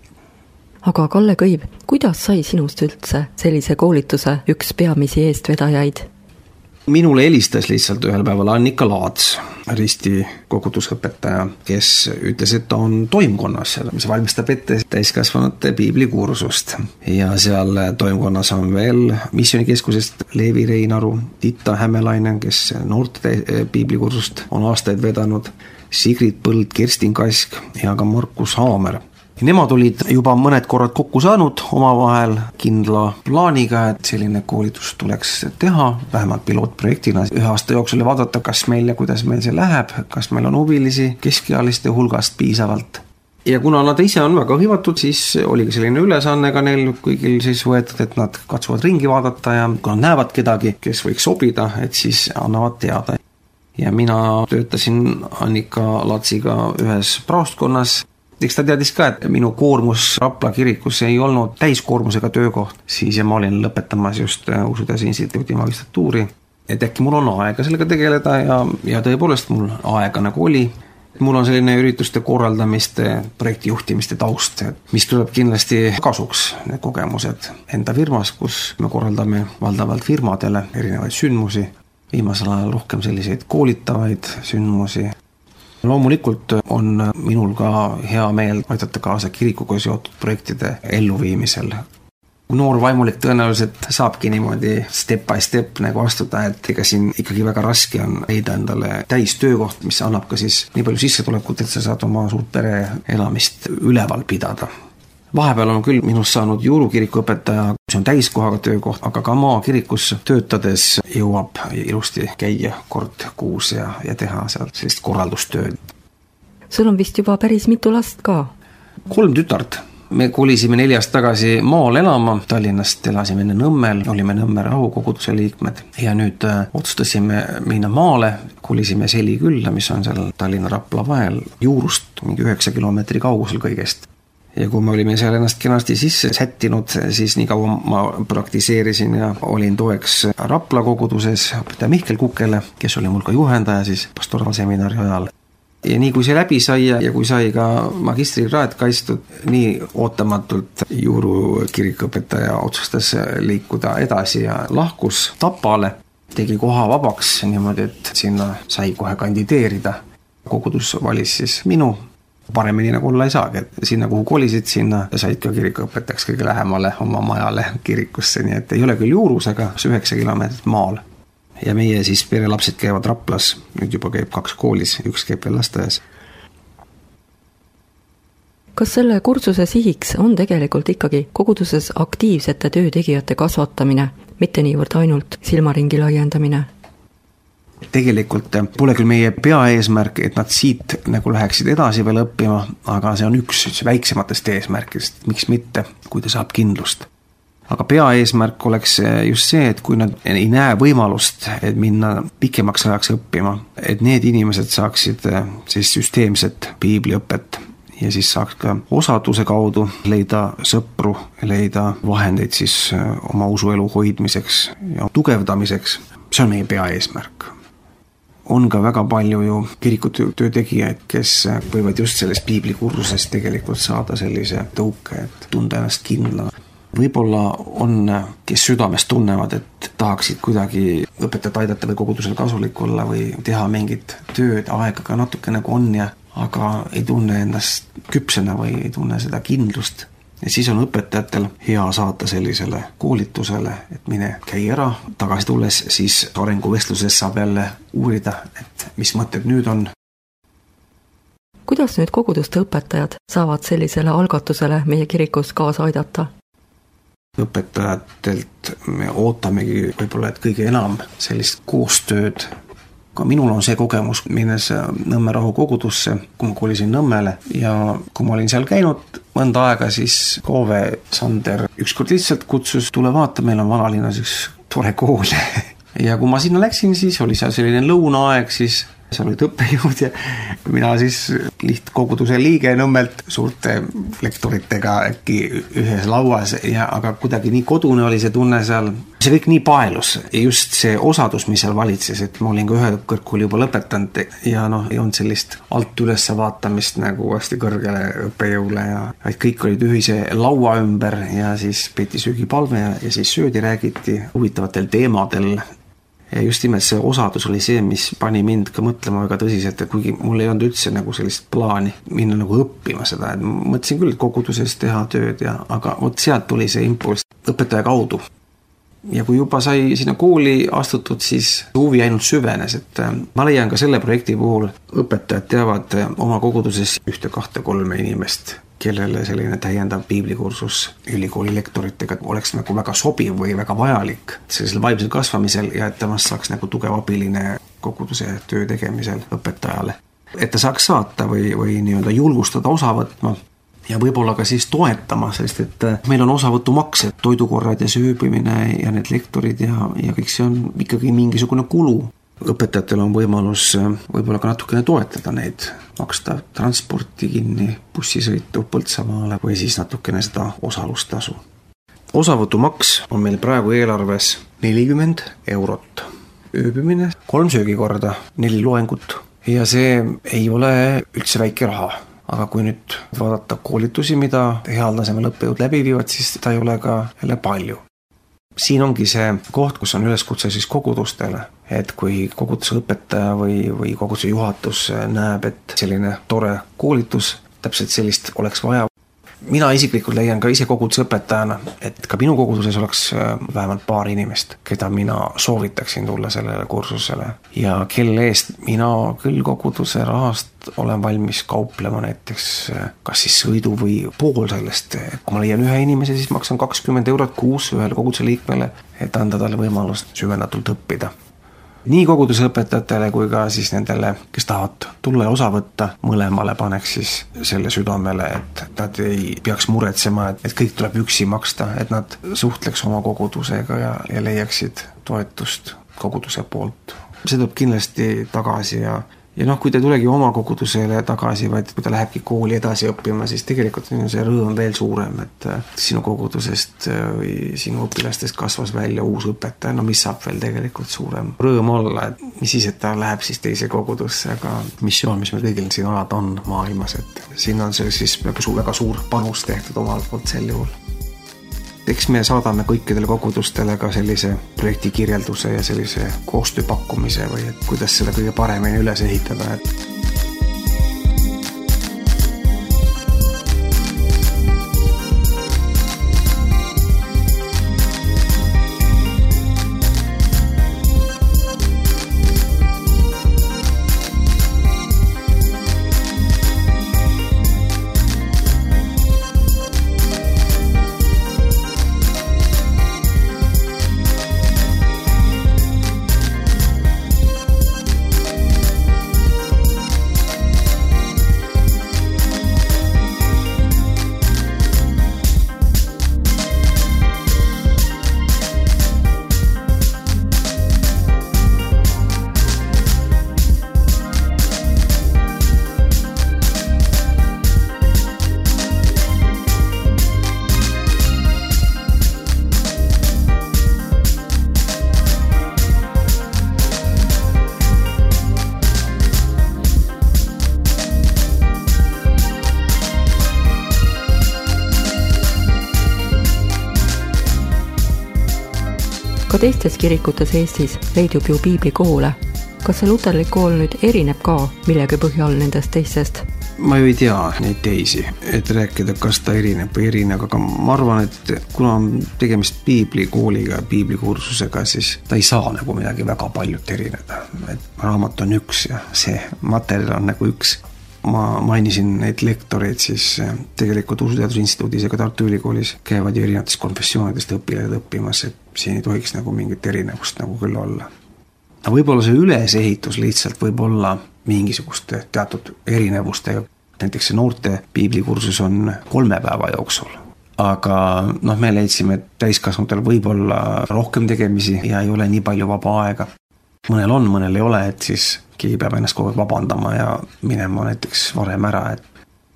Aga Kalle Kõiv, kuidas sai sinust üldse sellise koolituse üks peamisi eestvedajaid? Minule helistas lihtsalt ühel päeval Annika Laats, Risti kogudusõpetaja, kes ütles, et ta on toimkonnas, mis valmistab ette täiskasvanute piiblikursust. Ja seal toimkonnas on veel missioonikeskusest Leevi Reinaru, Titta Hämelainen, kes noorte piiblikursust on aastaid vedanud, Sigrid Põld, Kerstin Kask ja ka Markus Haamer. Nemad olid juba mõned korrad kokku saanud omavahel kindla plaaniga, et selline koolitus tuleks teha, vähemalt pilootprojektina ühe aasta jooksul ja vaadata, kas meil ja kuidas meil see läheb, kas meil on huvilisi keskealiste hulgast piisavalt. Ja kuna nad ise on väga hõivatud, siis oli selline ülesanne ka neil kõigil siis võetud, et nad katsuvad ringi vaadata ja kui nad näevad kedagi, kes võiks sobida, et siis annavad teada. Ja mina töötasin Annika Latsiga ühes praostkonnas. Eks ta teadis ka, et minu koormus Rapla kirikus ei olnud täiskoormusega töökoht, siis ja ma olin lõpetamas just Usuteaduse instituudi magistratuuri, et äkki mul on aega sellega tegeleda ja, ja tõepoolest mul aega nagu oli. Mul on selline ürituste korraldamiste, projektijuhtimiste taust, mis tuleb kindlasti kasuks need kogemused enda firmas, kus me korraldame valdavalt firmadele erinevaid sündmusi, viimasel ajal rohkem selliseid koolitavaid sündmusi. Loomulikult on minul ka hea meel aidata kaasa kirikuga seotud projektide elluviimisel. Noor vaimulik tõenäoliselt saabki niimoodi step by step nagu astuda, et ega siin ikkagi väga raske on leida endale täis töökoht, mis annab ka siis nii palju sissetulekut, et sa saad oma suurt pere elamist üleval pidada. Vahepeal on küll minust saanud juurukiriku õpetaja, see on täiskohaga töökoht, aga ka maakirikus töötades jõuab ilusti käia kord kuus ja, ja teha seal sellist korraldustööd. Sul on vist juba päris mitu last ka? Kolm tütart. Me kolisime neljast tagasi maal elama, Tallinnast elasime enne Nõmmel, olime Nõmme rahukoguduse liikmed ja nüüd otsustasime minna maale, kolisime Selikülla, mis on seal Tallinna Rapla vahel, juurust mingi üheksa kilomeetri kaugusel kõigest. Ja kui me olime seal ennast kenasti sisse sättinud, siis nii kaua ma praktiseerisin ja olin toeks Rapla koguduses õpetaja Mihkel Kukele, kes oli mul ka juhendaja siis pastoraalseminari ajal. Ja nii kui see läbi sai ja kui sai ka magistrikraad kaitstud, nii ootamatult Juuru kirikuõpetaja otsustas liikuda edasi ja lahkus Tapale, tegi koha vabaks niimoodi, et sinna sai kohe kandideerida. Kogudus valis siis minu, paremini nagu olla ei saagi, et sinna kuhu kolisid, sinna said ka kirikuõpetajaks kõige lähemale oma majale kirikusse, nii et ei ole küll Juurus, aga üheksa kilomeetrit maal. Ja meie siis perelapsed käivad Raplas, nüüd juba käib kaks koolis, üks käib veel lasteaias. Kas selle kursuse sihiks on tegelikult ikkagi koguduses aktiivsete töötegijate kasvatamine, mitte niivõrd ainult silmaringi laiendamine? Tegelikult pole küll meie peaeesmärk, et nad siit nagu läheksid edasi veel õppima, aga see on üks väiksematest eesmärkidest, miks mitte, kui ta saab kindlust. Aga peaeesmärk oleks just see, et kui nad ei näe võimalust, et minna pikemaks ajaks õppima, et need inimesed saaksid siis süsteemset piibliõpet ja siis saaks ka osaduse kaudu leida sõpru, leida vahendeid siis oma usuelu hoidmiseks ja tugevdamiseks. See on meie peaeesmärk. On ka väga palju ju kirikutöötegijaid, kes võivad just sellest piiblikursusest tegelikult saada sellise tõuke, et tunda ennast kindla. Võib-olla on, kes südamest tunnevad, et tahaksid kuidagi õpetajat aidata või kogudusel kasulik olla või teha mingit tööd, aega ka natuke nagu on ja aga ei tunne ennast küpsena või ei tunne seda kindlust. Ja siis on õpetajatel hea saata sellisele koolitusele, et mine käi ära, tagasi tulles siis arenguvestluses saab jälle uurida, et mis mõtted nüüd on. Kuidas nüüd koguduste õpetajad saavad sellisele algatusele meie kirikus kaasa aidata? Õpetajatelt me ootamegi võib-olla, et kõige enam sellist koostööd. Ka minul on see kogemus minnes Nõmme rahukogudusse, kui ma kolisin Nõmmele ja kui ma olin seal käinud mõnda aega, siis Koove Sander ükskord lihtsalt kutsus, tule vaata, meil on vanalinnas üks tore kool. Ja kui ma sinna läksin, siis oli seal selline lõunaaeg, siis seal olid õppejõud ja mina siis lihtkoguduse liige Nõmmelt suurte lektoritega äkki ühes lauas, ja, aga kuidagi nii kodune oli see tunne seal. See kõik nii paelus ja just see osadus, mis seal valitses, et ma olin ka ühe kõrgkooli juba lõpetanud ja noh, ei olnud sellist alt üles vaatamist nagu hästi kõrgele õppejõule ja kõik olid ühise laua ümber ja siis peeti söögipalve ja, ja siis söödi, räägiti huvitavatel teemadel. Ja just nimelt see osadus oli see, mis pani mind ka mõtlema väga tõsiselt, et kuigi mul ei olnud üldse nagu sellist plaani minna nagu õppima seda, et mõtlesin küll koguduses teha tööd, ja, aga vot sealt tuli see impulss õpetaja kaudu. Ja kui juba sai sinna kooli astutud, siis huvi ainult süvenes, et ma leian ka selle projekti puhul õpetajad teavad oma koguduses ühte, kahte, kolme inimest, kellele selline täiendav piiblikursus ülikooli lektoritega oleks nagu väga sobiv või väga vajalik sellisel vaimsel kasvamisel ja et temast saaks nagu tugev abiline koguduse töö tegemisel õpetajale. Et ta saaks saata või, või nii-öelda julgustada osa võtma ja võib-olla ka siis toetama, sest et meil on osavõtumaksed, toidukorrad ja sööbimine ja need lektorid ja, ja kõik see on ikkagi mingisugune kulu. Õpetajatel on võimalus võib-olla ka natukene toetada neid, maksta transporti kinni, bussisõitu Põltsamaale või siis natukene seda osalustasu. Osavõtumaks on meil praegu eelarves nelikümmend eurot. Ööbimine, kolm söögikorda, neli loengut ja see ei ole üldse väike raha. Aga kui nüüd vaadata koolitusi, mida heal tasemel õppejõud läbi viivad, siis ta ei ole ka jälle palju. Siin ongi see koht, kus on üleskutse siis kogudustele, et kui koguduse õpetaja või, või koguduse juhatus näeb, et selline tore koolitus, täpselt sellist oleks vaja. mina isiklikult leian ka ise kogudusõpetajana, et ka minu koguduses oleks vähemalt paar inimest, keda mina soovitaksin tulla sellele kursusele ja kelle eest mina küll koguduse rahast olen valmis kauplema näiteks kas siis sõidu või pool sellest. Kui ma leian ühe inimese, siis maksan kakskümmend eurot kuus ühele koguduse liikmele, et anda talle võimalust süvendatult õppida. Nii kogudusõpetajatele kui ka siis nendele, kes tahavad tulla ja osa võtta, mõlemale paneks siis selle südamele, et nad ei peaks muretsema, et kõik tuleb üksi maksta, et nad suhtleks oma kogudusega ja, ja leiaksid toetust koguduse poolt. See tuleb kindlasti tagasi ja Ja noh, kui ta tulegi oma kogudusele tagasi, vaid kui ta lähebki kooli edasi õppima, siis tegelikult on see rõõm veel suurem, et sinu kogudusest või sinu õpilastest kasvas välja uus õpetaja, no mis saab veel tegelikult suurem rõõm olla, et mis siis, et ta läheb siis teise kogudusse, aga missioon, mis meil kõigil siin alad on maailmas, et siin on see siis väga suur, väga suur panus tehtud omalt poolt sel juhul. Eks me saadame kõikidele kogudustele ka sellise projekti kirjelduse ja sellise koostöö pakkumise või et kuidas seda kõige paremini üles ehitada. Et Ka teistes kirikutes Eestis leidub ju piiblikoole. Kas see luterlik kool nüüd erineb ka millegi põhjal nendest teistest? Ma ju ei tea neid teisi, et rääkida, kas ta erineb või erineb, aga ma arvan, et kuna on tegemist piiblikooliga, piiblikursusega, siis ta ei saa nagu midagi väga paljut erineda. Et raamat on üks ja see materjal on nagu üks. Ma mainisin neid lektoreid, siis tegelikult Usuteaduse Instituudis ja ka Tartu Ülikoolis käivad ju erinevatest konfessioonidest õpilased õppimas, et siin ei tohiks nagu mingit erinevust nagu küll olla. Aga võib-olla see ülesehitus lihtsalt võib olla mingisuguste teatud erinevustega. Näiteks see noorte piiblikursus on kolme päeva jooksul. Aga noh, me leidsime, et täiskasvanutel võib olla rohkem tegemisi ja ei ole nii palju vaba aega. Mõnel on, mõnel ei ole, et siis keegi peab ennast kogu aeg vabandama ja minema näiteks varem ära. Et...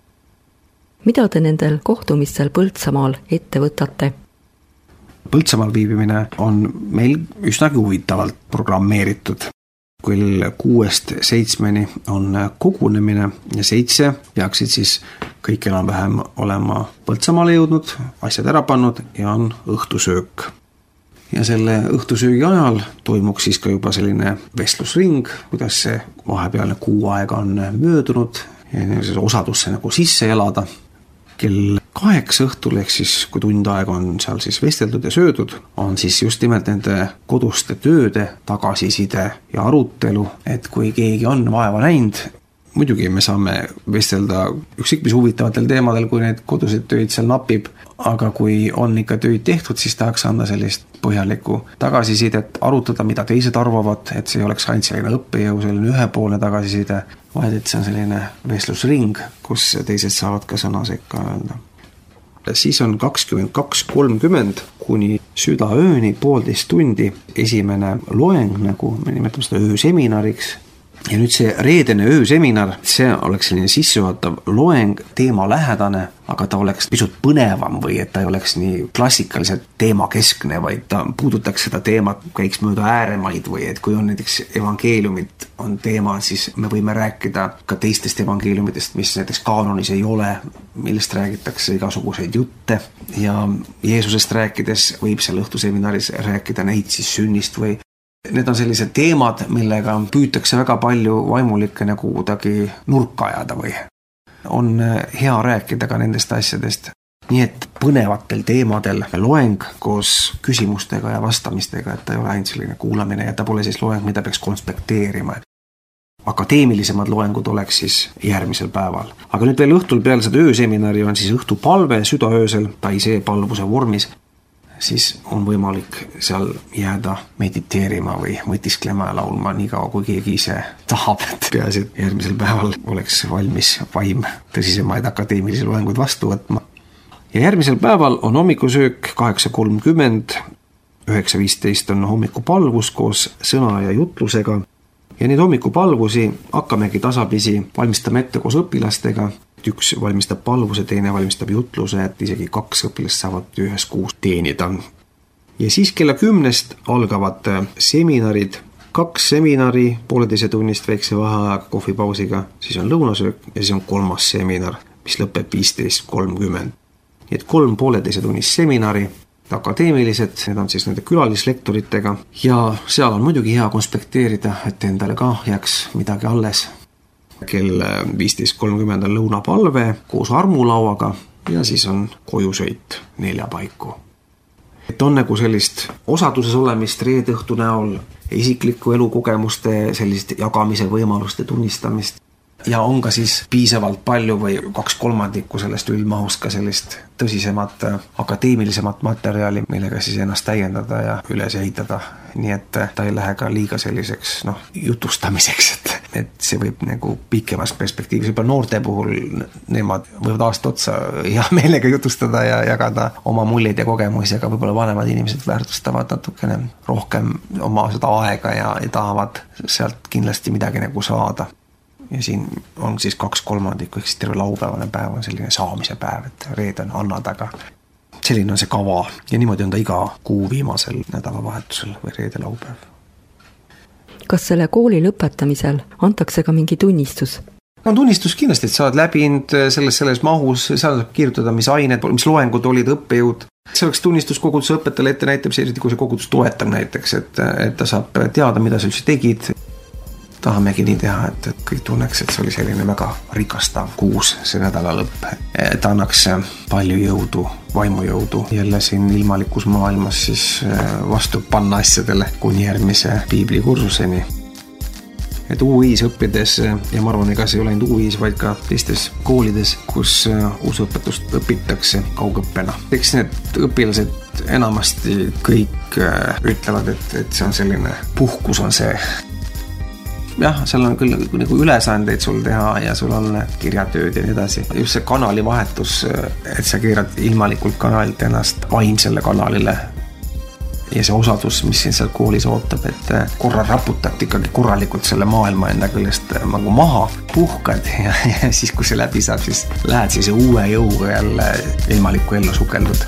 Mida te nendel kohtumistel Põltsamaal ette võtate? Põltsamaal viibimine on meil üsnagi huvitavalt programmeeritud. Küll kuuest seitsmeni on kogunemine ja seitse peaksid siis kõik enam vähem olema Põltsamaale jõudnud, asjad ära pannud ja on õhtusöök. Ja selle õhtusöögi ajal toimuks siis ka juba selline vestlusring, kuidas see vahepealne kuu aega on möödunud ja osadusse nagu sisse elada. Kell kaheksa õhtul, ehk siis kui tund aega on seal siis vesteldud ja söödud, on siis just nimelt nende koduste tööde tagasiside ja arutelu, et kui keegi on vaeva näinud, muidugi me saame vestelda ükskõik mis huvitavatel teemadel, kui neid koduseid töid seal napib, aga kui on ikka töid tehtud, siis tahaks anda sellist põhjalikku tagasisidet, arutada, mida teised arvavad, et see ei oleks ainult selline õppejõu, selline ühepoolne tagasiside, vaid et see on selline vestlusring, kus teised saavad ka sõna sekka öelda. Siis on kakskümmend kaks kolmkümmend kuni südaööni poolteist tundi esimene loeng, nagu me nimetame seda ööseminariks. Ja nüüd see reedene ööseminar, see oleks selline sissejuhatav loeng, teema lähedane, aga ta oleks pisut põnevam või et ta ei oleks nii klassikaliselt teemakeskne, vaid ta puudutaks seda teemat, käiks mööda ääremaid või et kui on näiteks evangeeliumid on teema, siis me võime rääkida ka teistest evangeeliumitest, mis näiteks kaanonis ei ole, millest räägitakse igasuguseid jutte ja Jeesusest rääkides võib seal õhtuseminaris rääkida neid siis sünnist või need on sellised teemad, millega püütakse väga palju vaimulikke nagu kuidagi nurka ajada või on hea rääkida ka nendest asjadest. nii et põnevatel teemadel loeng koos küsimustega ja vastamistega, et ta ei ole ainult selline kuulamine ja ta pole siis loeng, mida peaks konspekteerima. Akadeemilisemad loengud oleks siis järgmisel päeval. Aga nüüd veel õhtul peale seda ööseminari on siis õhtupalve südaöösel, taisee palvuse vormis, siis on võimalik seal jääda mediteerima või mõtisklema ja laulma nii kaua, kui keegi ise tahab, et peaasi, et järgmisel päeval oleks valmis vaim tõsisemaid akadeemilisi loenguid vastu võtma. Ja järgmisel päeval on hommikusöök kaheksa kolmkümmend, üheksa viisteist on hommikupalvus koos sõna ja jutlusega. Ja neid hommikupalvusi hakkamegi tasapisi valmistama ette koos õpilastega. Üks valmistab palvuse, teine valmistab jutluse, et isegi kaks õpilast saavad ühes kuus teenida. Ja siis kella kümnest algavad seminarid, kaks seminari, pooleteise tunnist väikse vaheajaga kohvipausiga, siis on lõunasöök ja siis on kolmas seminar, mis lõpeb viisteist kolmkümmend. Nii et kolm pooleteise tunnist seminari, akadeemilised, need on siis nende külalislektoritega ja seal on muidugi hea konspekteerida, et endale ka jääks midagi alles. Kell viisteist kolmkümmend on lõunapalve koos armulauaga ja siis on kojusõit nelja paiku. Et on nagu sellist osaduses olemist reede õhtu näol, isikliku elukogemuste sellist jagamise võimaluste tunnistamist. Ja on ka siis piisavalt palju või kaks kolmandikku sellest üldmahust ka sellist tõsisemat, akadeemilisemat materjali, millega siis ennast täiendada ja üles ehitada. Nii et ta ei lähe ka liiga selliseks no, jutustamiseks, et, et see võib nagu pikemas perspektiivis. Juba noorte puhul nemad võivad aasta otsa hea meelega jutustada ja jagada oma muljeid ja kogemusi, aga võib-olla vanemad inimesed väärtustavad natukene rohkem oma seda aega ja, ja tahavad sealt kindlasti midagi nagu saada. Ja siin on siis kaks kolmandikku, ehk siis terve laupäevane päev on selline saamise päev, et reed on annad, aga selline on see kava. Ja niimoodi on ta iga kuu viimasel nädalavahetusel või reede laupäev. Kas selle kooli lõpetamisel antakse ka mingi tunnistus? On tunnistus kindlasti, et sa oled läbinud selles, selles mahus, seal saab kirjutada, mis ained, mis loengud olid, õppejõud. See oleks tunnistus koguduse õpetajale ette näitab, see eriti kui see kogudus toetab näiteks, et, et ta saab teada, mida sa üldse tegid. Tahamegi nii teha, et, et kõik tunneks, et see oli selline väga rikastav kuus see nädala lõpp. Ta annaks palju jõudu, vaimujõudu jälle siin ilmalikus maailmas siis vastu panna asjadele kuni järgmise piiblikursuseni. Et U I-s õppides, ja ma arvan, ega see ei ole ainult U I-s, vaid ka teistes koolides, kus usuõpetust õpitakse kaugõppena. Eks need õpilased enamasti kõik ütlevad, et, et see on selline puhkus on see. Jah, seal on küll nagu ülesandeid sul teha ja sul on kirjatööd ja nii edasi. Just see kanali vahetus, et sa keerad ilmalikult kanalilt ennast vaimsele kanalile ja see osadus, mis siin seal koolis ootab, et korra raputad ikkagi korralikult selle maailma enda küljest nagu maha, puhkad ja, ja siis, kui see läbi saab, siis lähed siis uue jõuga jälle ilmalikku ellu sukeldud.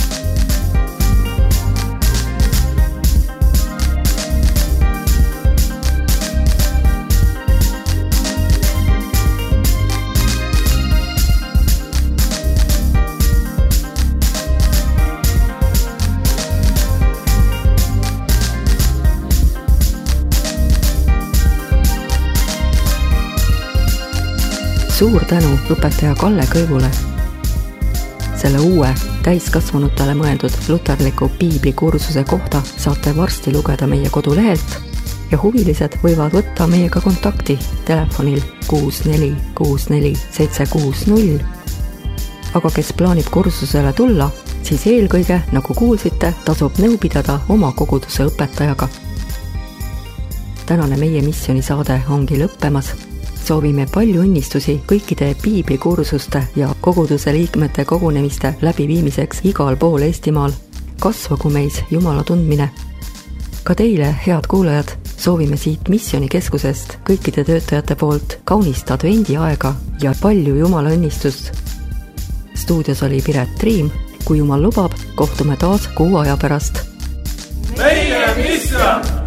Suur tänu õpetaja Kalle Kõivule. Selle uue täiskasvanutele mõeldud luterliku piiblikursuse kohta saate varsti lugeda meie kodulehelt ja huvilised võivad võtta meiega kontakti telefonil kuus neli kuus neli seitse kuus null. Aga kes plaanib kursusele tulla, siis eelkõige, nagu kuulsite, tasub nõu pidada oma koguduse õpetajaga. Tänane meie missionisaade ongi lõppemas. Soovime palju õnnistusi kõikide piiblikursuste ja koguduse liikmete kogunemiste läbiviimiseks igal pool Eestimaal. Kasvagu meis Jumala tundmine. Ka teile, head kuulajad, soovime siit missionikeskusest kõikide töötajate poolt kaunist advendi aega ja palju Jumala õnnistust. Stuudios oli Piret Triim. Kui Jumal lubab, kohtume taas kuu aja pärast. Meie mission!